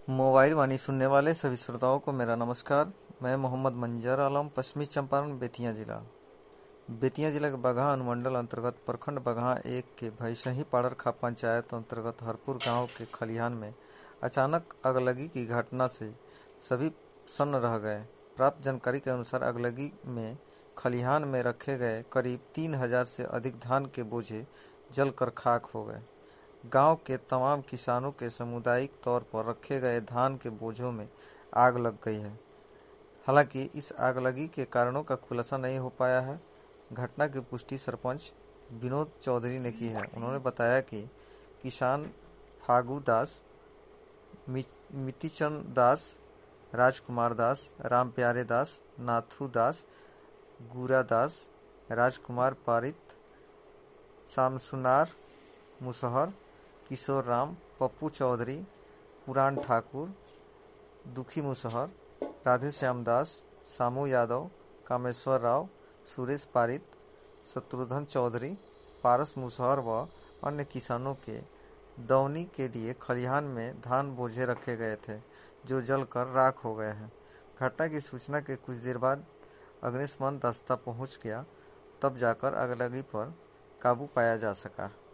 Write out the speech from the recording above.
Mobile वाणी सुनने वाले सभी श्रोताओं को मेरा नमस्कार। मैं मोहम्मद मंजर आलम, पश्चिमी चंपारण, बेतिया जिला। बेतिया जिला के बगहा अनुमंडल अंतर्गत प्रखंड बगहा एक के भैसही पाड़रखा पंचायत अंतर्गत हरपुर गांव के खलिहान में अचानक अगलगी की घटना से सभी सन्न रह गए। प्राप्त जानकारी के अनुसार अगलगी में खलिहान में रखे गए करीब 3,000 से अधिक धान के बोझे जलकर खाक हो गए। गांव के तमाम किसानों के सामुदायिक तौर पर रखे गए धान के बोझों में आग लग गई है। हालांकि इस आगलगी के कारणों का खुलासा नहीं हो पाया है। घटना की पुष्टि सरपंच विनोद चौधरी ने की है। उन्होंने बताया कि किसान फागू दास, मितिचंद दास, राजकुमार दास, राम प्यारे दास, नाथू दास, गुरा दास, राजकुमार पारित, शामसुनार मुसहर, किशोर राम, पप्पू चौधरी, पुराण ठाकुर, दुखी मुसहर, राधे श्याम दास, सामू यादव, कामेश्वर राव, सुरेश पारित, शत्रुघ्न चौधरी, पारस मुसहर व अन्य किसानों के दौनी के लिए खलिहान में धान बोझे रखे गए थे, जो जलकर राख हो गए हैं। घटना की सूचना के कुछ देर बाद अग्निशमन दस्ता पहुंच गया, तब जाकर अगलगी पर काबू पाया जा सका।